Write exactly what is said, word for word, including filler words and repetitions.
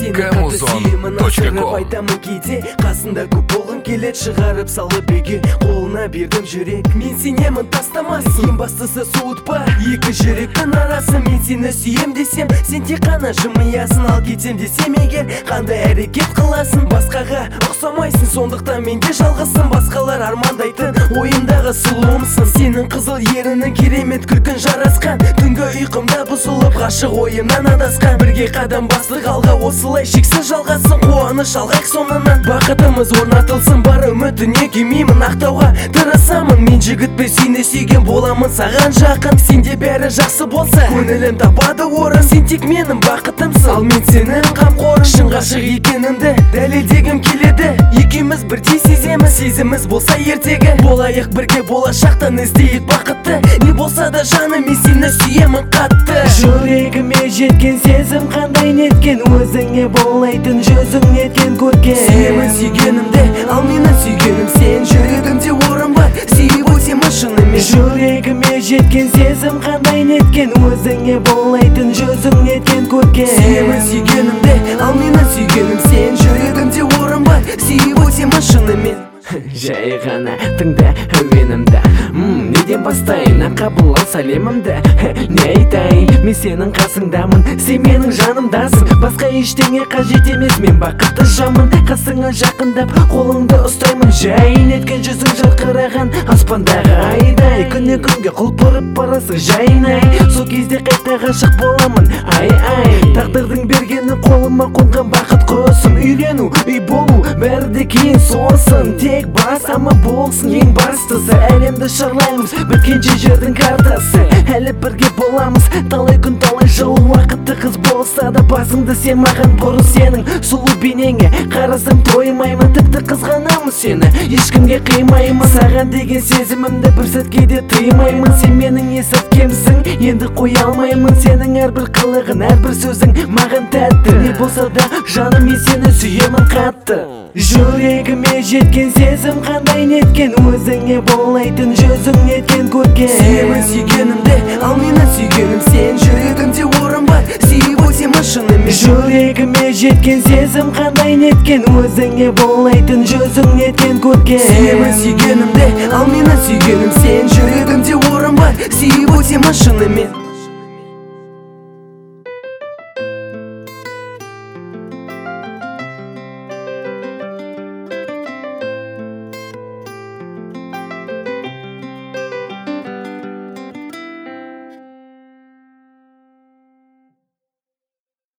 сені қатты сүйемін, асырып айтамын кейде. Қасында көп болғым келет, шығарып салып беге. Қолына бердім жүрек, мен сенемін тастамасын. Ең бастысы суытпа екі жүректің арасын. Мен сені сүйем десем, сен тек қана жымиясын. Ал кетем десем егер, қандай әрекет қыласың. Басқаға ұқсамайсың, сондықтан менде жалғызсың. Басқалар армандайтын ойымдағы сұлуымсың. Сенің қызыл ерінің керемет күлкін жарасқан. Түнгі ұйқымда бұзылып ғашық ойымнан адасқан. Бірге қадам бастық алға, осылай шексіз жалғасын. Қуаныш алғайық соңынан, бақытымыз орнатылсын. Бар үмітіне күймеймін, ақтауға тырысамын. Мен жігітпе сені сүйген боламын саған жақын. Сенде бәрі жақсы болса, көңілім табады орын. Сен тек менің бақытымсың, ал мен сенің қамқорың. Шын ғашық екенімді дәлелдегім келеді. Екеуміз бірдей сеземіз, сезіміз болса ертегі. Болайық бірге болашақтан, іздейік бақытты. Не болса да жаным, мен сені сүйемін қатты. Жүрегіме жеткен сезім қандай неткен, өзіңе болайтын жүзің неткен көрген. Сүйемін сүйгенімді, ал мені сүйгенім сен. Жүрегімде орын бар, сүйіп өтемін шынымен. Жүрегіме жеткен сезім қандай неткен, өзіңе болайтын жүзің неткен көрген. Сүйемін сүйгенімді, ал мені сүйгенім сен. Жүрегімде орын бар, сүйіп өтемін шынымен. Жай ғана тыңда әуенімді, неден бастайын қабыл ал сәлемімді. Не айтайын, мен сенің қасыңдамын, сен менің жанымдасың. Басқа ештеңе қажет емес, мен бақытты жамын. Қасыңа жақындап қолыңды ұстаймын. Жай неткен жүзің жарқыраған аспандағы айдай. Күнне күнге құлпырып барасың жайнай. Сол кезде қайта ғашық боламын, ай-ай. Тағдырдың бергені қолыма қонған бақыт құсын. Үйлену, үй болу, бәрі де кейін сосын. Тек бас ама болсын ең бастысы. Әлемді шарлаймыз, біткенше жердің картасы. Әлі бірге боламыз, талай күн талай жыл. Уақытты қыз болса да басыңды сен маған бұрын. Сенің сұлу бейнеңе қарасам тоймаймын. Тіпті қызғанамын сені, ешкімге қимаймын. Саған деген сезімімді бір сәтке де тыймаймын. Сен менің есірткемсің, енді қоя алмаймын. Сенің әрбір қылығын, әрбір сөзің маған тәтті. Не болса да жаным, мен сені сүйемін қатты. Жүрегіме жеткен сезім қандай неткен, өзіңе болайтын жүзің неткен көрген. Сүйемін сүйгенімді, ал мені сүйгенім сен. Жүрегімде орын бар, сүйіп өтемін шынымен. Жүрегіме жеткен сезім қандай неткен, өзіңе болайтын жүзің неткен көрген. Сүйемін сүйгенімді, ал мені сүйгенім сен. Жүрегімде орын бар, сүйіп өтемін шынымен.